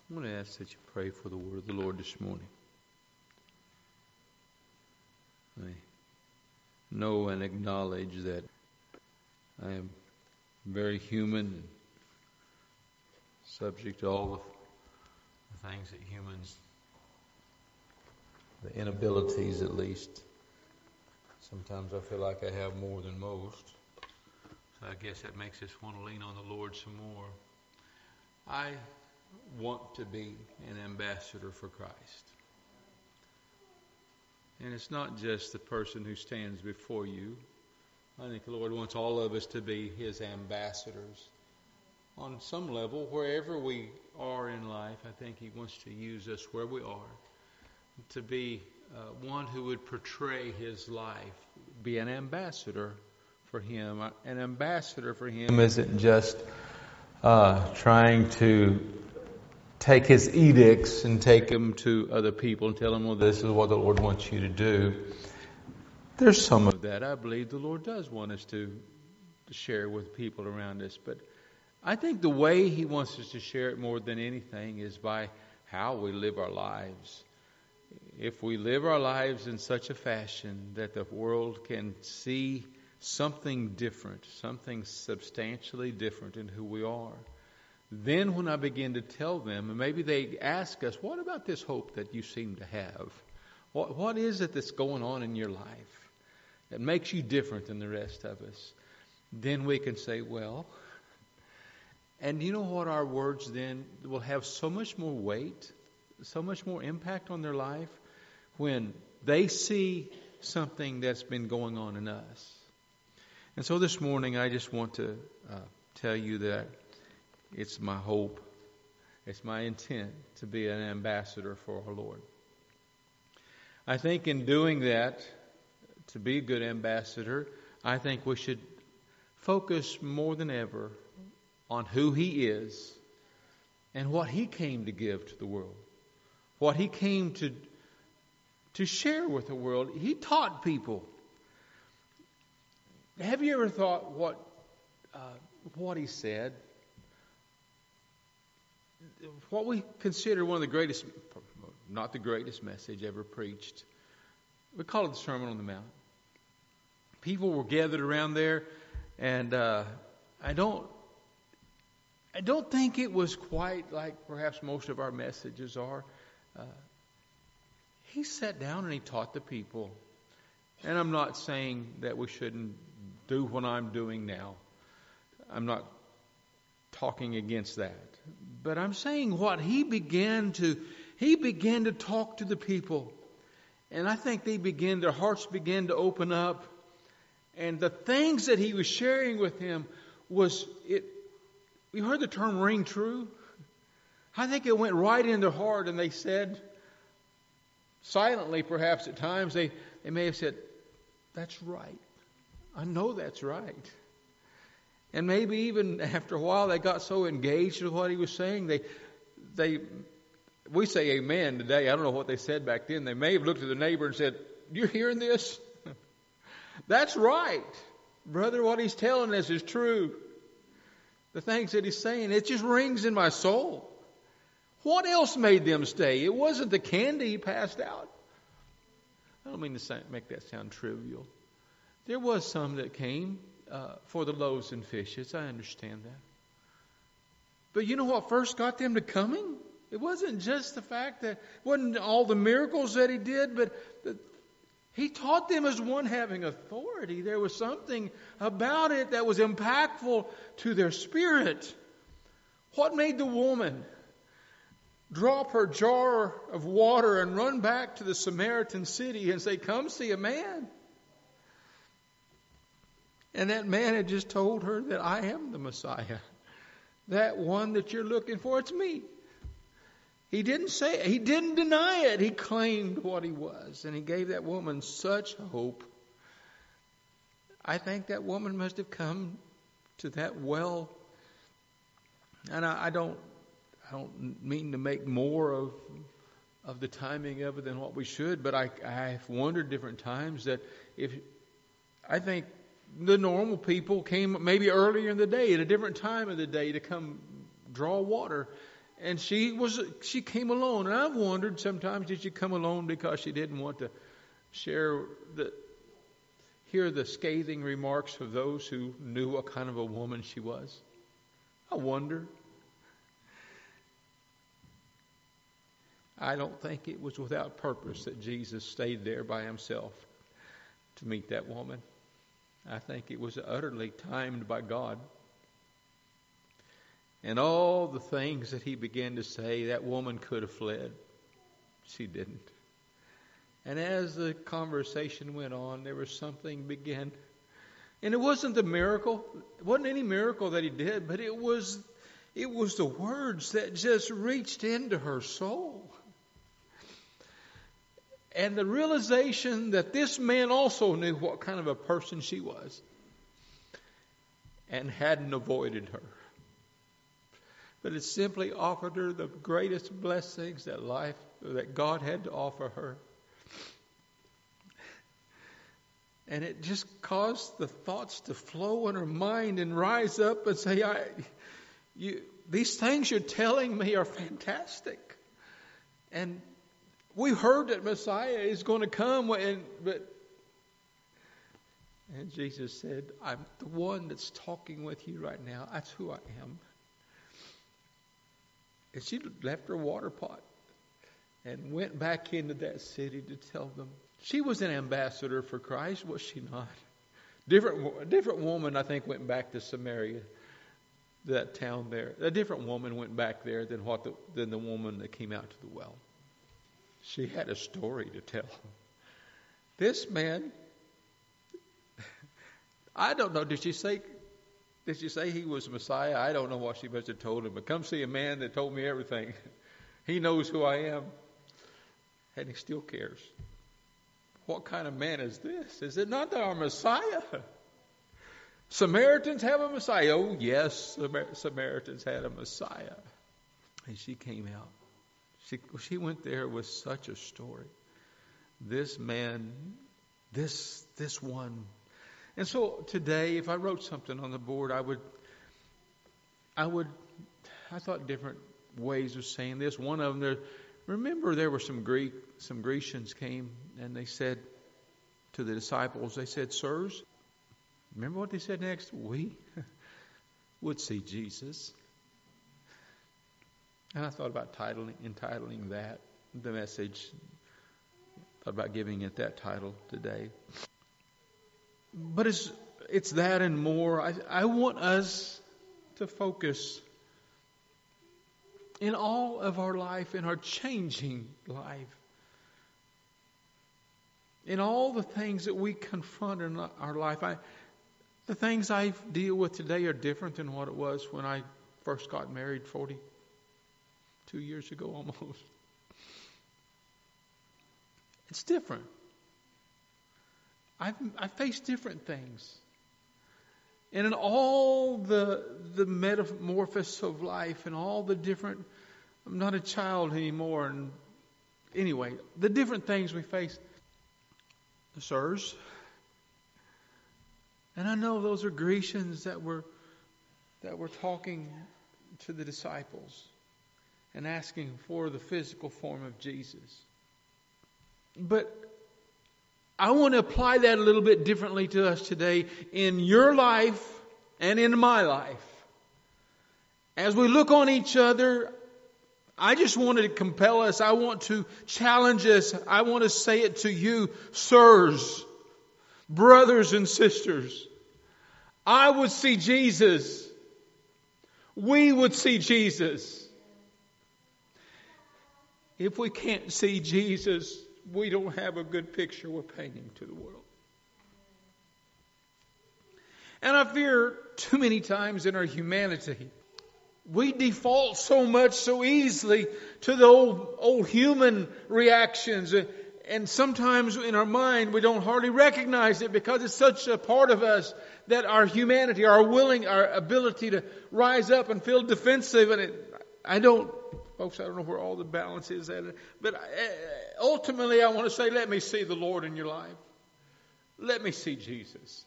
I want to ask that you pray for the word of the Lord this morning. I know and acknowledge that I am very human and subject to all the things that humans, the inabilities at least. Sometimes I feel like I have more than most. So I guess that makes us want to lean on the Lord some more. I want to be an ambassador for Christ. And it's not just the person who stands before you. I think the Lord wants all of us to be His ambassadors. On some level, wherever we are in life, I think He wants to use us where we are to be one who would portray His life, be an ambassador for Him. An ambassador for Him isn't just trying to take His edicts and take them to other people and tell them, well, this is what the Lord wants you to do. There's some of that. I believe the Lord does want us to share with people around us. But I think the way He wants us to share it more than anything is by how we live our lives. If we live our lives in such a fashion that the world can see something different, something substantially different in who we are, then when I begin to tell them, and maybe they ask us, what about this hope that you seem to have? What is it that's going on in your life that makes you different than the rest of us? Then we can say, well, and you know what? Our words then will have so much more weight, so much more impact on their life when they see something that's been going on in us. And so this morning I just want to tell you that it's my hope, it's my intent to be an ambassador for our Lord. I think in doing that, to be a good ambassador, I think we should focus more than ever on who He is and what He came to give to the world, what He came to share with the world. He taught people. Have you ever thought what He said? What we consider one of the greatest, not the greatest message ever preached, we call it the Sermon on the Mount. People were gathered around there, and I don't think it was quite like perhaps most of our messages are. He sat down and He taught the people. And I'm not saying that we shouldn't do what I'm doing now. I'm not talking against that. But I'm saying what He began to talk to the people. And I think their hearts began to open up. And the things that He was sharing with them you heard the term ring true? I think it went right in their heart, and they said, silently perhaps at times, they may have said, that's right. I know that's right. And maybe even after a while they got so engaged with what He was saying, we say amen today. I don't know what they said back then. They may have looked at the neighbor and said, you're hearing this? That's right. Brother, what he's telling us is true. The things that he's saying, it just rings in my soul. What else made them stay? It wasn't the candy He passed out. I don't mean to make that sound trivial. There was some that came for the loaves and fishes. I understand that. But you know what first got them to coming? It wasn't just the fact that, it wasn't all the miracles that He did, but He taught them as one having authority. There was something about it that was impactful to their spirit. What made the woman drop her jar of water and run back to the Samaritan city and say, come see a man? And that man had just told her that I am the Messiah. That one that you're looking for, it's me. He didn't deny it. He claimed what He was. And He gave that woman such hope. I think that woman must have come to that well. And I don't mean to make more of the timing of it than what we should, but I have wondered different times that I think the normal people came maybe earlier in the day, at a different time of the day, to come draw water. And she came alone. And I've wondered sometimes, did she come alone because she didn't want to hear the scathing remarks of those who knew what kind of a woman she was? I wonder. I don't think it was without purpose that Jesus stayed there by himself to meet that woman. I think it was utterly timed by God. And all the things that he began to say, that woman could have fled. She didn't. And as the conversation went on, there was something began. And it wasn't the miracle. It wasn't any miracle that he did, but it was the words that just reached into her soul. And the realization that this man also knew what kind of a person she was and hadn't avoided her. But it simply offered her the greatest blessings that God had to offer her. And it just caused the thoughts to flow in her mind and rise up and say, these things you're telling me are fantastic. And we heard that Messiah is going to come, and Jesus said, I'm the one that's talking with you right now. That's who I am. And she left her water pot and went back into that city to tell them. She was an ambassador for Christ, was she not? A different woman, I think, went back to Samaria, that town there. A different woman went back there than the woman that came out to the well. She had a story to tell. This man, I don't know, did she say he was Messiah? I don't know what she must have told him. But come see a man that told me everything. He knows who I am. And he still cares. What kind of man is this? Is it not our Messiah? Samaritans have a Messiah. Oh, yes, Samaritans had a Messiah. And she came out. She went there with such a story. This man, this one. And so today, if I wrote something on the board, I thought different ways of saying this. One of them, remember there were some Grecians came and they said to the disciples, they said, sirs, remember what they said next? We would see Jesus. And I thought about entitling that, the message. Thought about giving it that title today. But it's that and more. I want us to focus in all of our life, in our changing life, in all the things that we confront in our life. The things I deal with today are different than what it was when I first got married 42 years ago almost. It's different. I face different things. And in all the metamorphosis of life and all the different, I'm not a child anymore. And anyway, the different things we face. Sirs. And I know those are Grecians that were talking to the disciples and asking for the physical form of Jesus. But I want to apply that a little bit differently to us today in your life and in my life. As we look on each other, I just wanted to compel us. I want to challenge us. I want to say it to you, sirs, brothers and sisters. I would see Jesus. We would see Jesus. If we can't see Jesus, we don't have a good picture we're painting to the world. And I fear too many times in our humanity, we default so much so easily to the old human reactions. And sometimes in our mind we don't hardly recognize it because it's such a part of us that our humanity, our ability to rise up and feel defensive. And I don't know where all the balance is at. But ultimately I want to say, let me see the Lord in your life. Let me see Jesus.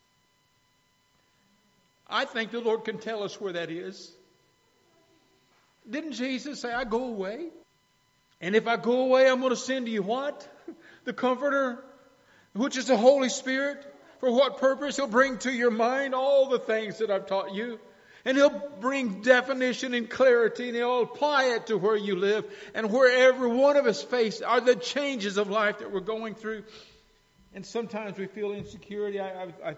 I think the Lord can tell us where that is. Didn't Jesus say, I go away? And if I go away, I'm going to send to you what? The Comforter, which is the Holy Spirit. For what purpose? He'll bring to your mind all the things that I've taught you. And He'll bring definition and clarity, and He'll apply it to where you live and where every one of us face are the changes of life that we're going through. And sometimes we feel insecurity. I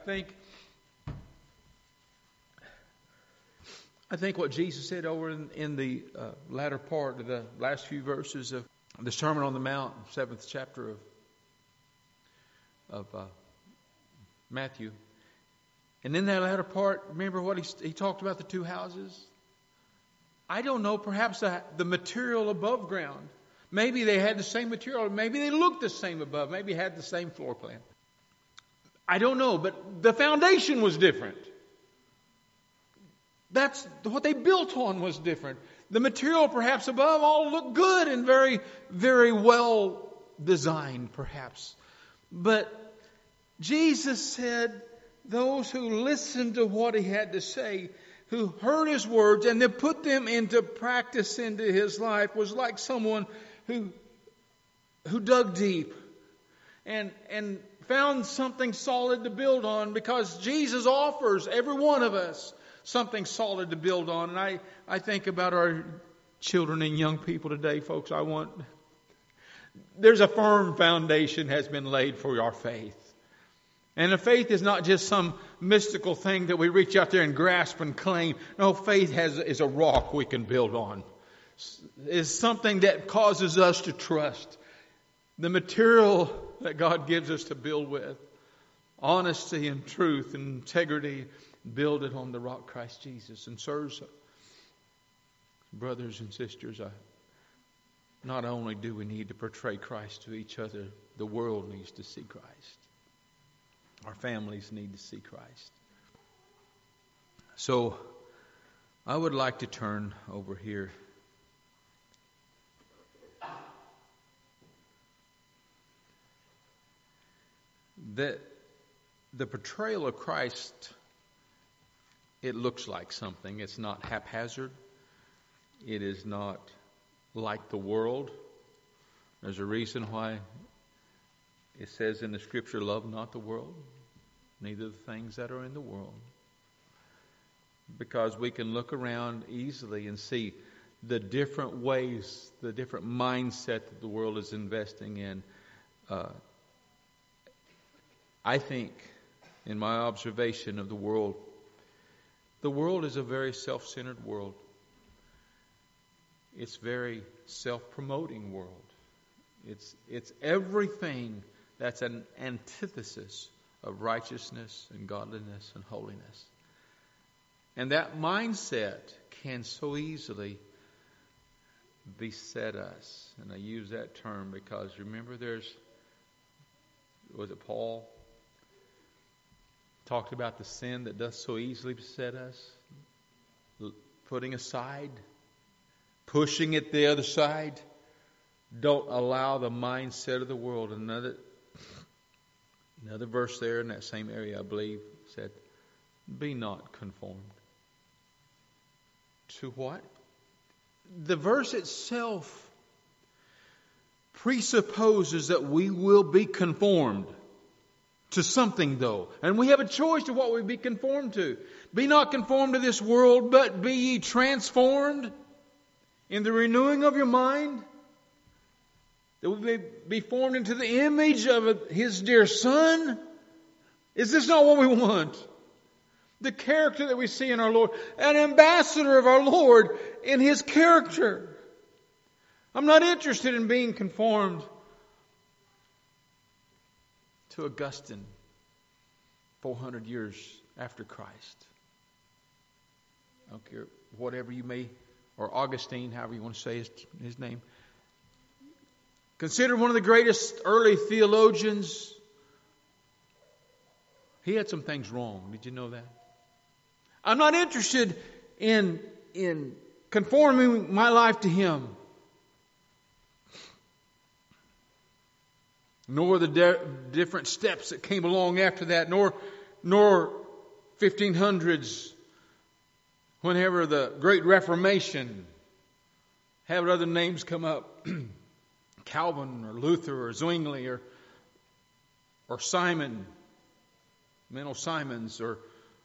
think what Jesus said over in the latter part of the last few verses of the Sermon on the Mount, 7th chapter of Matthew. And in that latter part, remember what he talked about the two houses? I don't know, perhaps the material above ground. Maybe they had the same material. Maybe they looked the same above. Maybe had the same floor plan. I don't know, but the foundation was different. That's what they built on was different. The material perhaps above all looked good and very, very well designed perhaps. But Jesus said, those who listened to what He had to say, who heard His words and then put them into practice into His life, was like someone who dug deep and found something solid to build on, because Jesus offers every one of us something solid to build on. And I think about our children and young people today, folks. There's a firm foundation has been laid for our faith. And the faith is not just some mystical thing that we reach out there and grasp and claim. No, faith is a rock we can build on. It's something that causes us to trust. The material that God gives us to build with. Honesty and truth and integrity. Build it on the rock Christ Jesus. And sirs, brothers and sisters, not only do we need to portray Christ to each other, the world needs to see Christ. Our families need to see Christ. So, I would like to turn over here. The portrayal of Christ, it looks like something. It's not haphazard. It is not like the world. There's a reason why it says in the Scripture, love not the world, neither the things that are in the world. Because we can look around easily and see the different ways, the different mindset that the world is investing in. I think, in my observation of the world is a very self-centered world. It's very self-promoting world. It's everything that's an antithesis of righteousness and godliness and holiness. And that mindset can so easily beset us. And I use that term because remember was it Paul? Talked about the sin that does so easily beset us. Putting aside, pushing it the other side. Don't allow the mindset of the world. Another verse there in that same area, I believe, said, be not conformed. To what? The verse itself presupposes that we will be conformed to something, though. And we have a choice to what we be conformed to. Be not conformed to this world, but be ye transformed in the renewing of your mind, that we may be formed into the image of His dear Son. Is this not what we want? The character that we see in our Lord. An ambassador of our Lord in His character. I'm not interested in being conformed to Augustine 400 years after Christ. I don't care whatever you may, or Augustine, however you want to say his name. Considered one of the greatest early theologians. He had some things wrong. Did you know that? I'm not interested in conforming my life to him. Nor the different steps that came along after that, nor 1500s, whenever the Great Reformation have other names come up. Calvin or Luther or Zwingli or Simon, Menno Simons, or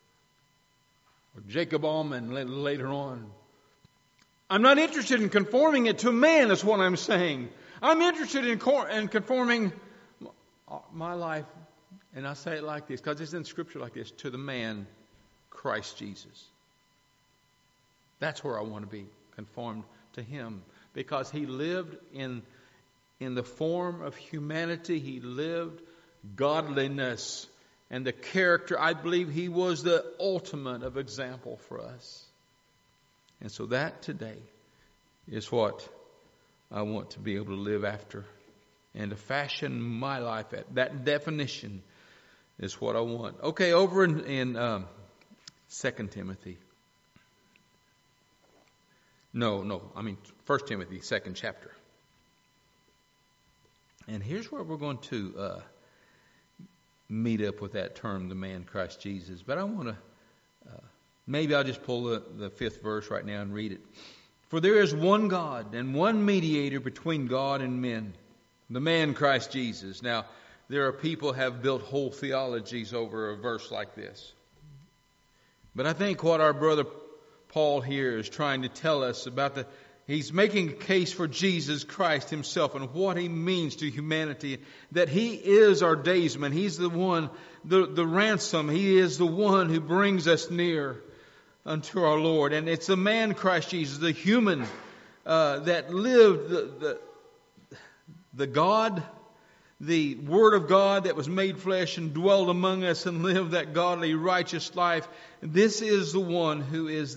Jacob Allman later on. I'm not interested in conforming it to man, is what I'm saying. I'm interested in conforming my life, and I say it like this, because it's in Scripture like this, to the man, Christ Jesus. That's where I want to be, conformed to Him. Because He lived in the form of humanity. He lived godliness and the character. I believe He was the ultimate of example for us. And so that today is what I want to be able to live after and to fashion my life at. That definition is what I want. Okay, over in 2 Timothy. No, 1 Timothy, 2nd chapter. And here's where we're going to meet up with that term, the man Christ Jesus. But I want to, maybe I'll just pull the 5th verse right now and read it. For there is one God and one mediator between God and men, the man Christ Jesus. Now, there are people who have built whole theologies over a verse like this. But I think what our brother Paul here is trying to tell us about he's making a case for Jesus Christ Himself and what He means to humanity, that He is our daysman. He's the one, the ransom. He is the one who brings us near unto our Lord. And it's the man Christ Jesus, the human that lived the God, the Word of God that was made flesh and dwelled among us and lived that godly, righteous life. This is the one who is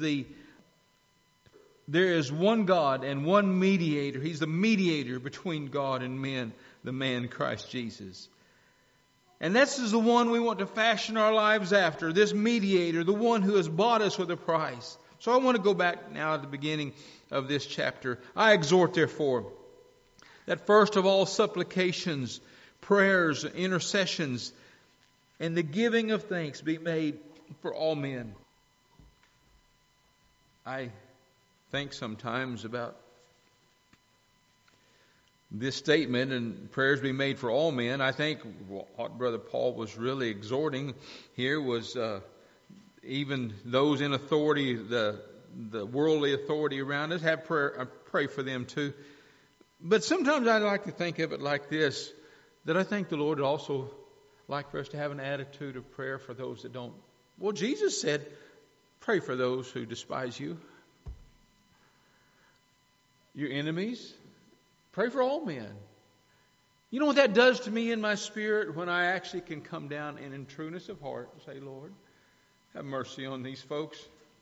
there is one God and one mediator. He's the mediator between God and men, the man Christ Jesus. And this is the one we want to fashion our lives after, this mediator, the one who has bought us with a price. So I want to go back now at the beginning of this chapter. I exhort, therefore, that first of all supplications, prayers, intercessions, and the giving of thanks be made for all men. I think sometimes about this statement, and prayers be made for all men. I think what Brother Paul was really exhorting here was even those in authority, the worldly authority around us, have prayer. I pray for them too. But sometimes I like to think of it like this, that I think the Lord would also like for us to have an attitude of prayer for those that don't. Well, Jesus said, pray for those who despise you. Your enemies. Pray for all men. You know what that does to me in my spirit when I actually can come down and in trueness of heart say, Lord, have mercy on these folks.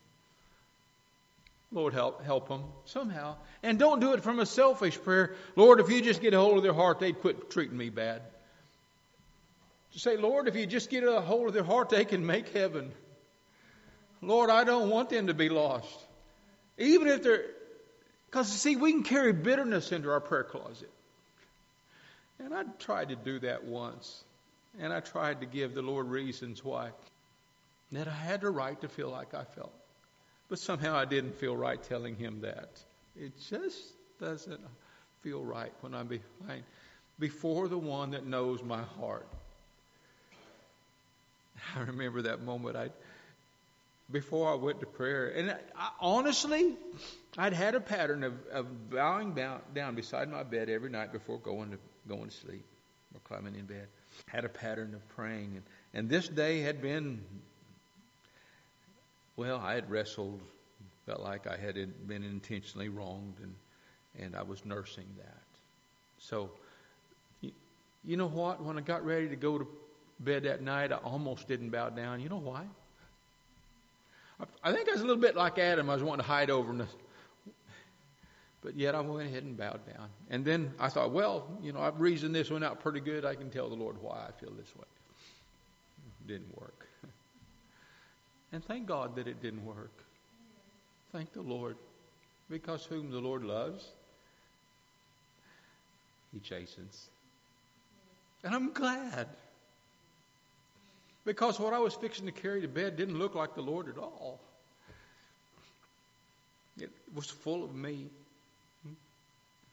Lord, help them somehow. And don't do it from a selfish prayer. Lord, if you just get a hold of their heart, they'd quit treating me bad. To say, Lord, if you just get a hold of their heart, they can make heaven. Lord, I don't want them to be lost. Even if they're... Because, see, we can carry bitterness into our prayer closet. And I tried to do that once. And I tried to give the Lord reasons why. That I had the right to feel like I felt. But somehow I didn't feel right telling Him that. It just doesn't feel right when I'm before the one that knows my heart. I remember that moment before I went to prayer. And honestly, I'd had a pattern of bowing down beside my bed every night before going to sleep or climbing in bed. Had a pattern of praying. And this day had been, well, I had wrestled, felt like I had been intentionally wronged, and I was nursing that. So, you know what? When I got ready to go to bed that night, I almost didn't bow down. You know why? I think I was a little bit like Adam. I was wanting to hide over. But yet I went ahead and bowed down. And then I thought, well, I've reasoned this one out pretty good. I can tell the Lord why I feel this way. It didn't work. And thank God that it didn't work. Thank the Lord. Because whom the Lord loves, He chastens. And I'm glad. Because what I was fixing to carry to bed didn't look like the Lord at all. It was full of me.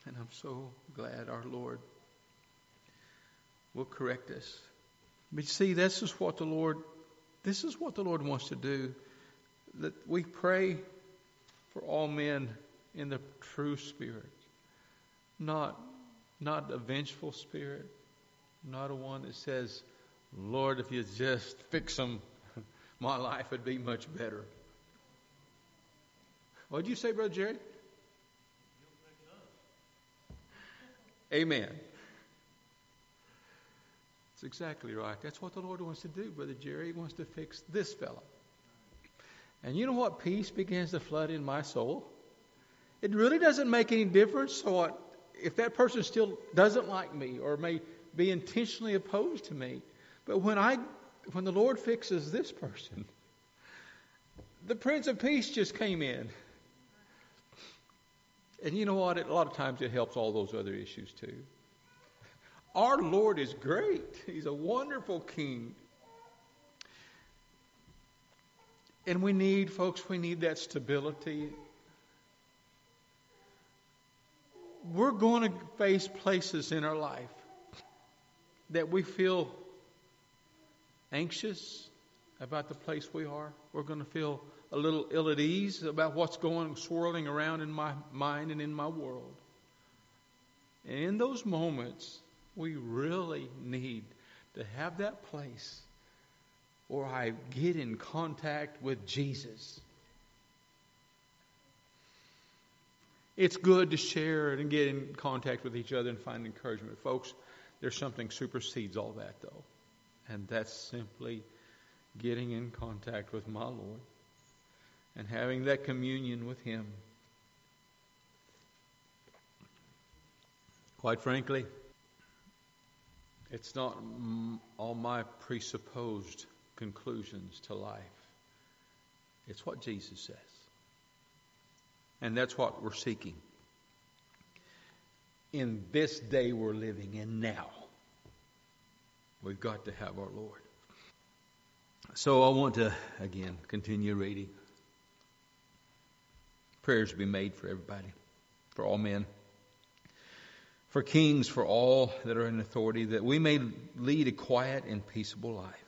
And I'm so glad our Lord will correct us. But you see, this is what the Lord wants to do. That we pray for all men in the true spirit. Not a vengeful spirit. Not a one that says, Lord, if you just fix them, my life would be much better. What did you say, Brother Jerry? Amen. That's exactly right. That's what the Lord wants to do, Brother Jerry. He wants to fix this fellow. And you know what? Peace begins to flood in my soul. It really doesn't make any difference. So what, if that person still doesn't like me or may be intentionally opposed to me, but when the Lord fixes this person, the Prince of Peace just came in. And you know what? A lot of times it helps all those other issues too. Our Lord is great. He's a wonderful King. And we need that stability. We're going to face places in our life that we feel anxious about the place we are. We're going to feel a little ill at ease about what's swirling around in my mind and in my world. And in those moments, we really need to have that place where I get in contact with Jesus. It's good to share and get in contact with each other and find encouragement. Folks, there's something supersedes all that, though. And that's simply getting in contact with my Lord and having that communion with Him. Quite frankly, it's not all my presupposed conclusions to life. It's what Jesus says. And that's what we're seeking. In this day we're living in now, we've got to have our Lord. So I want to, again, continue reading. Prayers be made for everybody, for all men, for kings, for all that are in authority, that we may lead a quiet and peaceable life.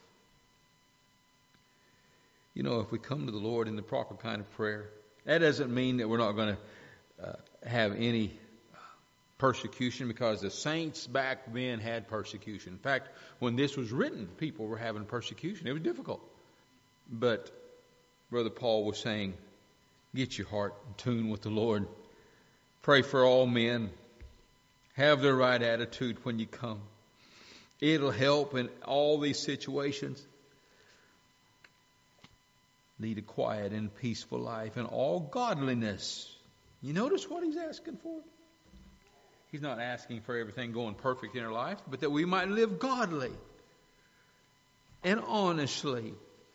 You know, if we come to the Lord in the proper kind of prayer, that doesn't mean that we're not going to have any persecution, because the saints back then had persecution. In fact, when this was written, people were having persecution. It was difficult. But Brother Paul was saying, get your heart in tune with the Lord. Pray for all men. Have the right attitude when you come. It'll help in all these situations. Lead a quiet and peaceful life in all godliness. You notice what he's asking for? He's not asking for everything going perfect in our life, but that we might live godly and honestly.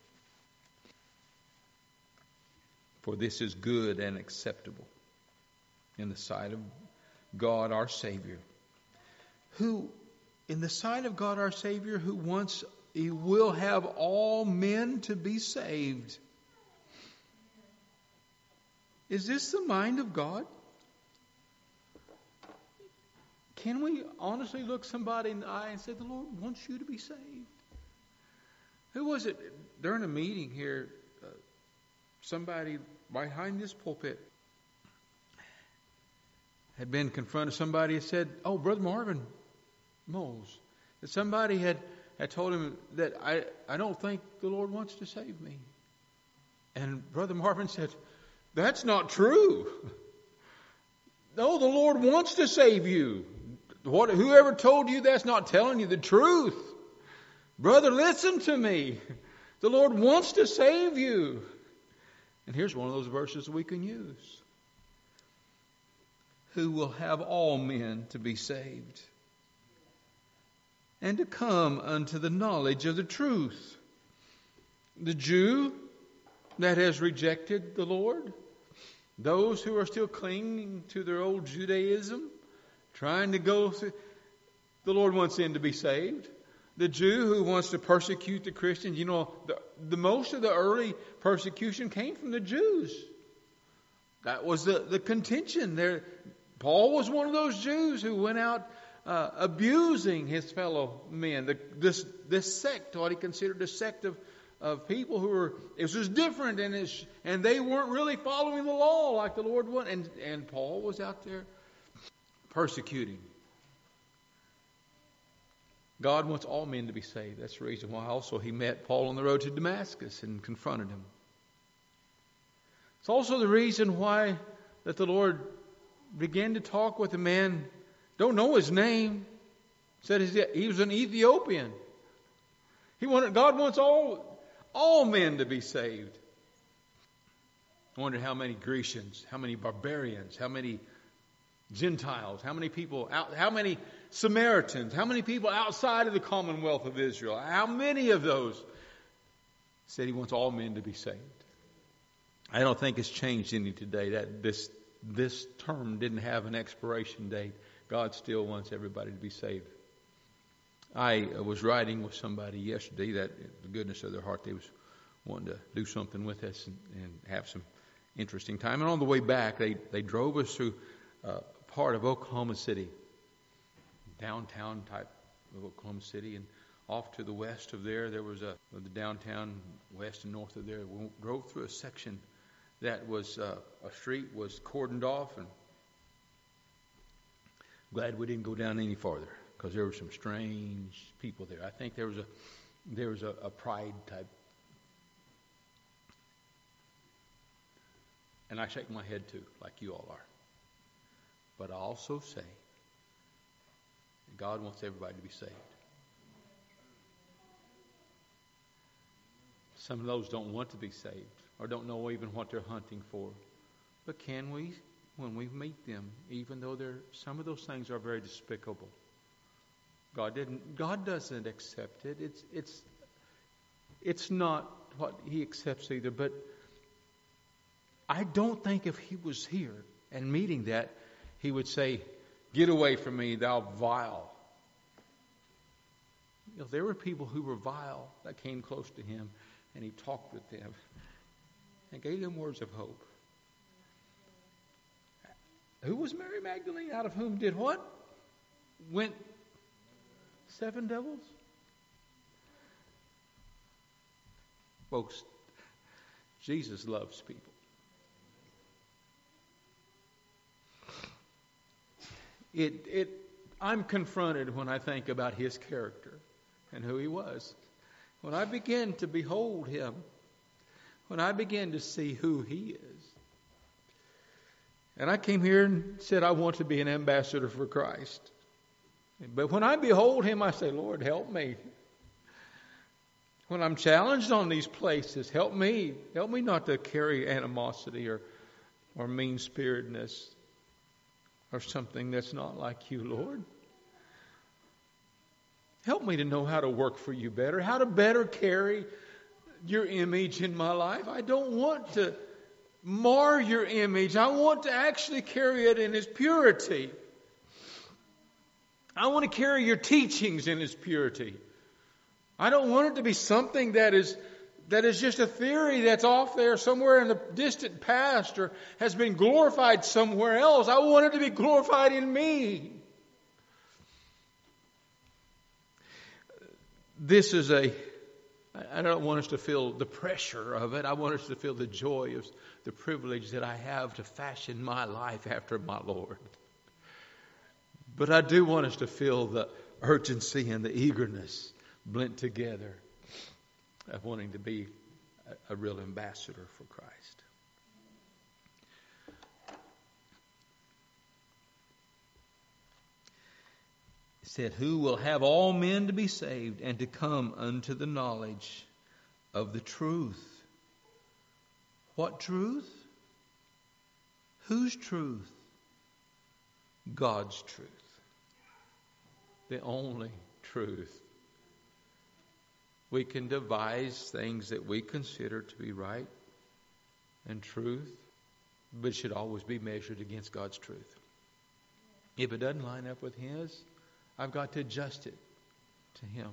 For this is good and acceptable in the sight of God our Savior. Who, in the sight of God our Savior, He will have all men to be saved. Is this the mind of God? Can we honestly look somebody in the eye and say, the Lord wants you to be saved? Who was it during a meeting here? Somebody behind this pulpit had been confronted. Somebody had said, oh, Brother Marvin Mose, that somebody had told him that I don't think the Lord wants to save me. And Brother Marvin said, that's not true. No, the Lord wants to save you. Whoever told you that's not telling you the truth. Brother, listen to me. The Lord wants to save you. And here's one of those verses we can use. Who will have all men to be saved and to come unto the knowledge of the truth. The Jew that has rejected the Lord, those who are still clinging to their old Judaism, trying to go through, the Lord wants them to be saved. The Jew who wants to persecute the Christians, you know, the most of the early persecution came from the Jews. That was the contention there. Paul was one of those Jews who went out abusing his fellow men. This sect, what he considered a sect of people who were, it was just different, and they weren't really following the law like the Lord wanted. And Paul was out there persecuting. God wants all men to be saved. That's the reason why also he met Paul on the road to Damascus and confronted him. It's also the reason why that the Lord began to talk with a man, don't know his name, said he was an Ethiopian. God wants all men to be saved. I wonder how many Grecians, how many barbarians, how many Gentiles, how many people, how many Samaritans, how many people outside of the commonwealth of Israel, how many of those said he wants all men to be saved. I don't think it's changed any today. That this term didn't have an expiration date. God still wants everybody to be saved. I was riding with somebody yesterday that, the goodness of their heart, they was wanting to do something with us and have some interesting time. And on the way back, they drove us through part of Oklahoma City, downtown type of Oklahoma City, and off to the west of there was the downtown west and north of there. We drove through a section that was a street was cordoned off, and glad we didn't go down any farther because there were some strange people there. I think there was a pride type, and I shake my head too, like you all are. But I also say God wants everybody to be saved. Some of those don't want to be saved or don't know even what they're hunting for. But can we, when we meet them, even though some of those things are very despicable, God doesn't accept it. It's not what He accepts either. But I don't think if He was here and meeting that, He would say, "Get away from me, thou vile." There were people who were vile that came close to Him, and He talked with them and gave them words of hope. Who was Mary Magdalene? Out of whom did what? Went 7 devils? Folks, Jesus loves people. I'm confronted when I think about His character and who He was. When I begin to behold Him, when I begin to see who He is. And I came here and said I want to be an ambassador for Christ. But when I behold Him, I say, Lord, help me. When I'm challenged on these places, help me. Help me not to carry animosity or mean-spiritedness or something that's not like You, Lord. Help me to know how to work for You better, how to better carry Your image in my life. I don't want to mar Your image. I want to actually carry it in its purity. I want to carry Your teachings in its purity. I don't want it to be something that is just a theory that's off there somewhere in the distant past or has been glorified somewhere else. I want it to be glorified in me. I don't want us to feel the pressure of it. I want us to feel the joy of the privilege that I have to fashion my life after my Lord. But I do want us to feel the urgency and the eagerness blent together of wanting to be a real ambassador for Christ. It said, "Who will have all men to be saved and to come unto the knowledge of the truth." What truth? Whose truth? God's truth. The only truth. We can devise things that we consider to be right and truth, but it should always be measured against God's truth. If it doesn't line up with His, I've got to adjust it to Him.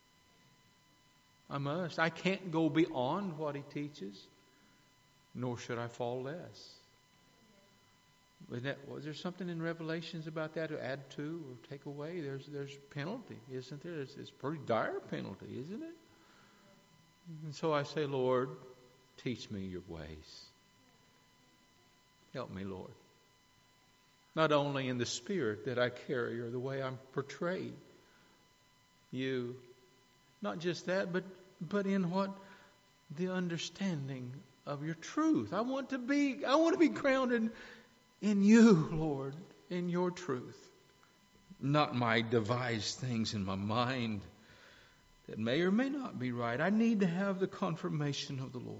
I must. I can't go beyond what He teaches, nor should I fall less. Was there something in Revelations about that to add to or take away? There's penalty, isn't there? It's a pretty dire penalty, isn't it? And so I say, Lord, teach me your ways. Help me, Lord. Not only in the spirit that I carry or the way I'm portrayed. You, not just that, but in what the understanding of your truth. I want to be grounded in you, Lord, in your truth. Not my devised things in my mind that may or may not be right. I need to have the confirmation of the Lord.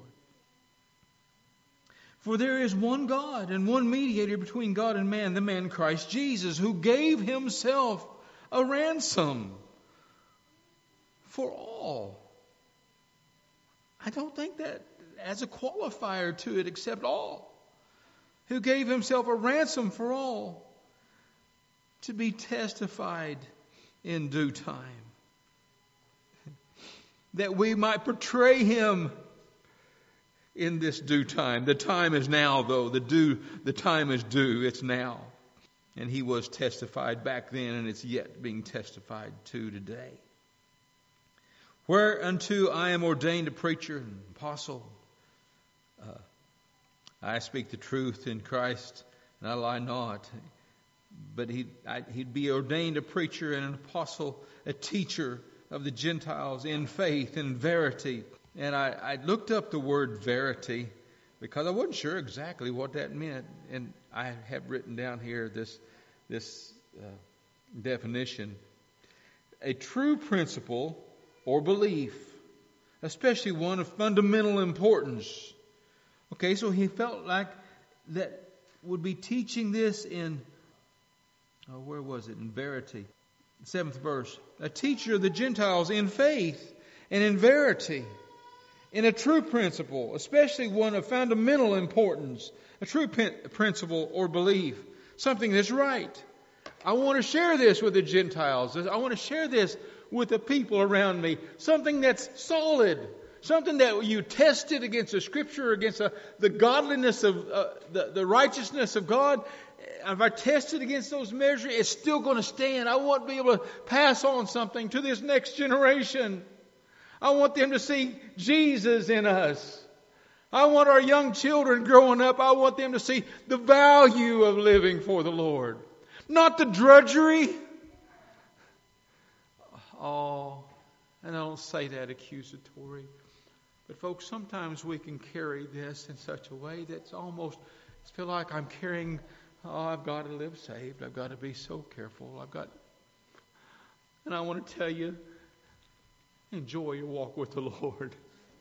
For there is one God and one mediator between God and man, the man Christ Jesus, who gave himself a ransom for all. I don't think that as a qualifier to it except all. Who gave himself a ransom for all to be testified in due time. That we might portray him in this due time. The time is now, though. The time is due. It's now. And he was testified back then, and it's yet being testified to today. Whereunto I am ordained a preacher and apostle. I speak the truth in Christ, and I lie not. But he'd be ordained a preacher and an apostle, a teacher of the Gentiles in faith and verity. And I looked up the word verity because I wasn't sure exactly what that meant. And I have written down here this definition. A true principle or belief, especially one of fundamental importance. Okay, so he felt like that would be teaching this in, where was it? In verity. 7th verse. A teacher of the Gentiles in faith and in verity. In a true principle, especially one of fundamental importance, a true principle or belief, something that's right. I want to share this with the Gentiles. I want to share this with the people around me. Something that's solid. Something that you tested against the Scripture, against the godliness of the righteousness of God. If I test it against those measures, it's still going to stand. I want to be able to pass on something to this next generation. I want them to see Jesus in us. I want our young children growing up, I want them to see the value of living for the Lord. Not the drudgery. Oh, and I don't say that accusatory. But folks, sometimes we can carry this in such a way that's almost, I feel like I'm carrying, I've got to live saved. I've got to be so careful. And I want to tell you, enjoy your walk with the Lord.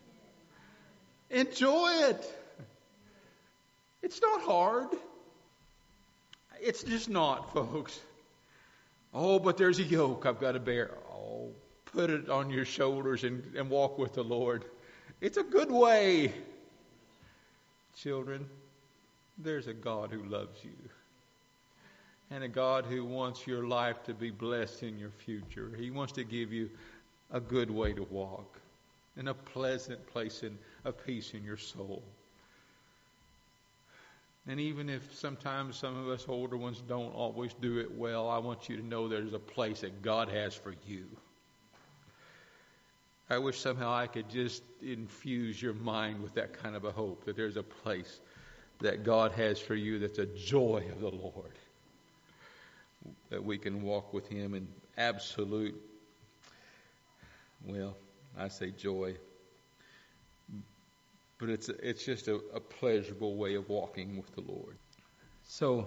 Enjoy it. It's not hard. It's just not, folks. Oh, but there's a yoke I've got to bear. Oh, put it on your shoulders and walk with the Lord. It's a good way. Children, there's a God who loves you. And a God who wants your life to be blessed in your future. He wants to give you a good way to walk. And a pleasant place of peace in your soul. And even if sometimes some of us older ones don't always do it well, I want you to know there's a place that God has for you. I wish somehow I could just infuse your mind with that kind of a hope, that there's a place that God has for you that's a joy of the Lord. That we can walk with Him in absolute, well, I say joy. But it's just a pleasurable way of walking with the Lord. So,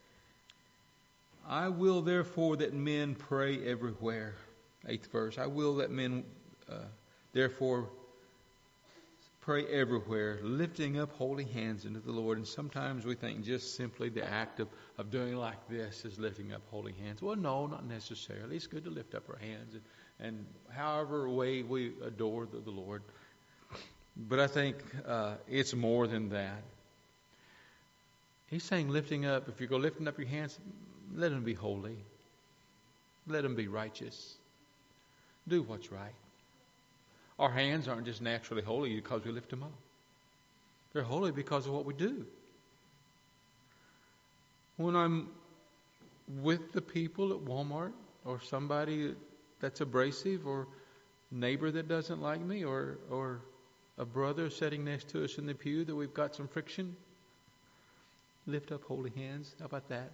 I will therefore that men pray everywhere. 8th verse. I will that men therefore pray everywhere, lifting up holy hands unto the Lord. And sometimes we think just simply the act of doing like this is lifting up holy hands. Well, no, not necessarily. It's good to lift up our hands and however way we adore the Lord. But I think it's more than that. He's saying lifting up, if you go lifting up your hands, let them be holy. Let them be righteous. Do what's right. Our hands aren't just naturally holy because we lift them up. They're holy because of what we do. when I'm with the people at Walmart, or somebody that's abrasive, or neighbor that doesn't like me, or a brother sitting next to us in the pew that we've got some friction, lift up holy hands. How about that?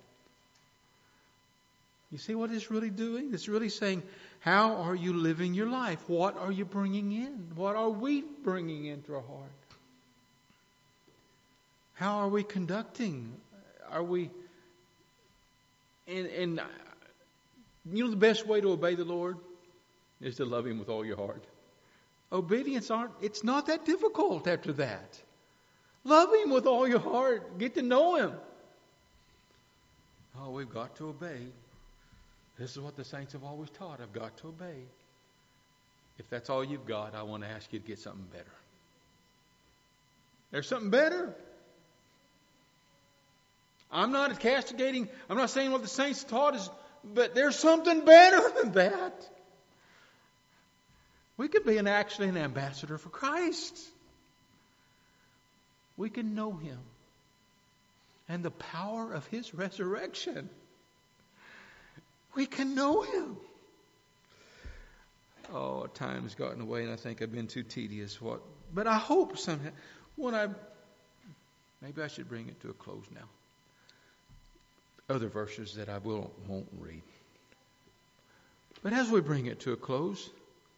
You see what it's really doing? It's really saying, how are you living your life? What are you bringing in? What are we bringing into our heart? How are we conducting? Are we... And you know the best way to obey the Lord is to love Him with all your heart. Obedience it's not that difficult after that. Love Him with all your heart. Get to know Him. Oh, we've got to obey. This is what the saints have always taught. I've got to obey. If that's all you've got, I want to ask you to get something better. There's something better. I'm not castigating. I'm not saying what the saints taught us, but there's something better than that. We could be actually an ambassador for Christ. We can know Him and the power of His resurrection. We can know Him. Oh, time's gotten away, and I think I've been too tedious. But I hope somehow, maybe I should bring it to a close now. Other verses that I won't read. But as we bring it to a close,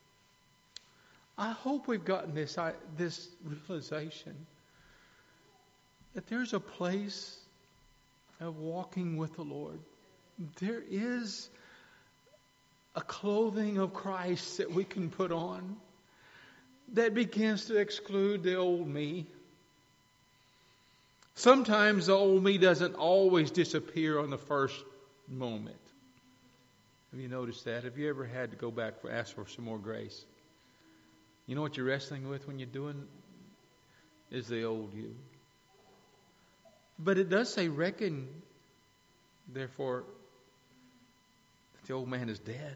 I hope we've gotten this realization that there's a place of walking with the Lord. There is a clothing of Christ that we can put on that begins to exclude the old me. Sometimes the old me doesn't always disappear on the first moment. Have you noticed that? Have you ever had to go back ask for some more grace? You know what you're wrestling with when you're doing is the old you. But it does say, reckon, therefore, that the old man is dead.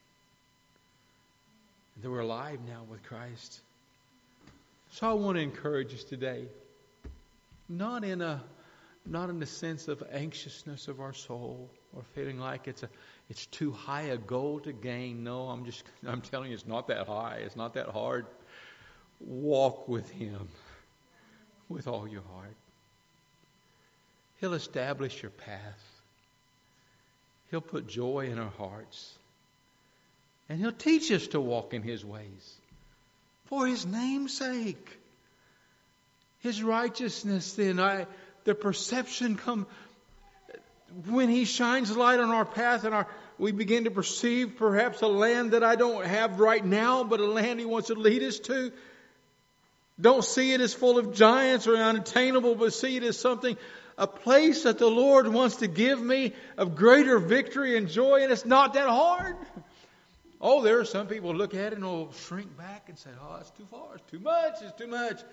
That we're alive now with Christ. So I want to encourage us today, not in a sense of anxiousness of our soul or feeling like it's too high a goal to gain. No, I'm telling you, it's not that high. It's not that hard. Walk with Him with all your heart. He'll establish your path. He'll put joy in our hearts. And He'll teach us to walk in His ways. For His name's sake. His righteousness, then, the perception come when He shines light on our path and we begin to perceive perhaps a land that I don't have right now, but a land He wants to lead us to. Don't see it as full of giants or unattainable, but see it as a place that the Lord wants to give me of greater victory and joy, and it's not that hard. Oh, there are some people who look at it and will shrink back and say, oh, it's too far, it's too much.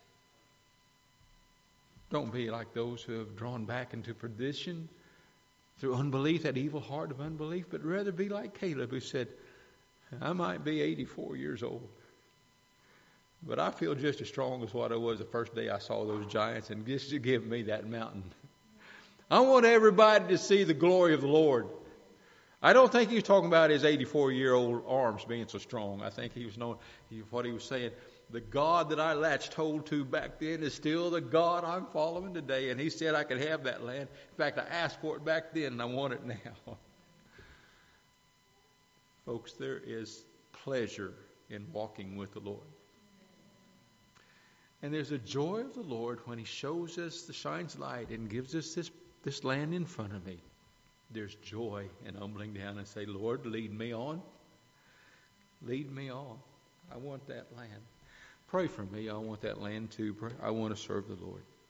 Don't be like those who have drawn back into perdition through unbelief, that evil heart of unbelief, but rather be like Caleb, who said, I might be 84 years old, but I feel just as strong as what I was the first day I saw those giants, and just to give me that mountain. I want everybody to see the glory of the Lord. I don't think he was talking about his 84-year-old arms being so strong. I think he was knowing what he was saying. The God that I latched hold to back then is still the God I'm following today. And He said I could have that land. In fact, I asked for it back then, and I want it now. Folks, there is pleasure in walking with the Lord. And there's a joy of the Lord when He shows us the shines light and gives us this land in front of me. There's joy in humbling down and say, Lord, lead me on. Lead me on. I want that land. Pray for me. I want that land too. I want to serve the Lord.